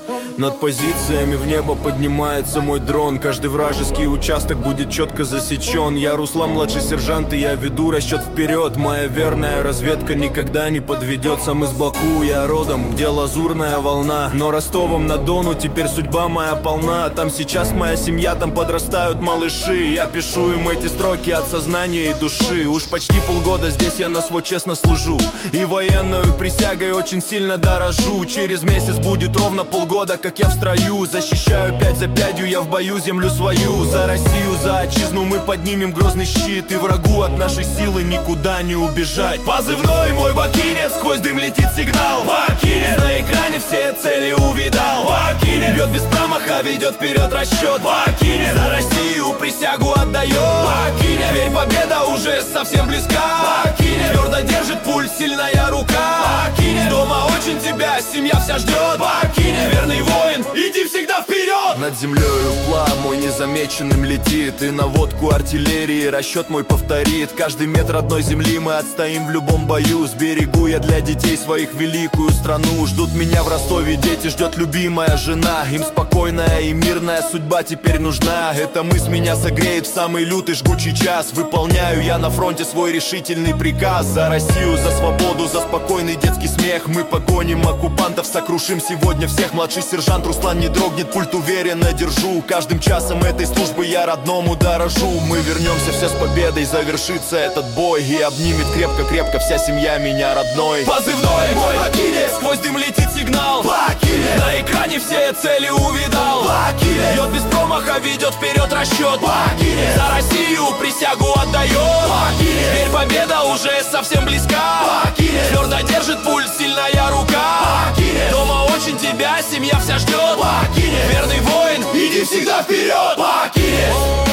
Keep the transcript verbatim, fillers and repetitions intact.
Над позициями в небо поднимается мой дрон. Каждый вражеский участок будет четко засечен. Я Руслан, младший сержант, и я веду расчет вперед. Моя верная разведка никогда не подведет. Сам из Баку, я родом, где лазурная волна. Но Ростовом-на-Дону теперь судьба моя полна. Там сейчас моя семья, там подрастают малыши. Я пишу им эти строки от сознания и души. Уж почти полгода здесь я на свой честно служу, и военную присягой очень сильно дорожу. Через месяц будет ровно полгода, как я в строю. Защищаю пять за пятью, я в бою землю свою. За Россию, за отчизну мы поднимем грозный щит, и врагу от нашей силы никуда не убежать. Позывной мой Бакинец, сквозь дым летит сигнал. Бакинец, на экране все цели увидал. Бакинец, бьет без промаха, ведет вперед расчет. Бакинец, за Россию присягу отдает. Бакинец, верь, победа уже совсем близка. Бакинец, твердо держит пульс, сильная рука. Бакинец, дома очень тебя семья вся ждет. Бакинец, верный воин, иди всегда вперед. Над землею вплав мой незамеченным летит, и наводку артиллерии расчет мой повторит. Каждый метр одной земли мы отстоим в любом бою. Сберегу я для детей своих великую страну. Ждут меня в Ростове дети, ждет любимая жена. Им спокойная и мирная судьба теперь нужна. Эта мысль меня согреет в самый лютый жгучий час. Выполняю я на фронте свой решительный приказ. За Россию, за свободу, за спокойный детский смех. Мы погоним оккупантов, сокрушим сегодня всех. Младший сержант Руслан не дрогнет, пульт уверенно держу. Каждым часом этой службы я родному дорожу. Мы вернемся все с победой, завершится этот бой, и обнимет крепко-крепко вся семья меня родной. Позывной мой Бакинец, сквозь дым летит сигнал. Бакинец, на экране все цели увидал. Бакинец, бьет без промаха, ведет вперед расчет. Бакинец, за Россию присягу отдает. Бакинец, теперь победа уже совсем близка. Бакинец, твердо держит пульс, сильная рука. Бакинец, дома очень тебя семья вся ждет. Бакинец, верный воин, иди всегда вперед. Бакинец.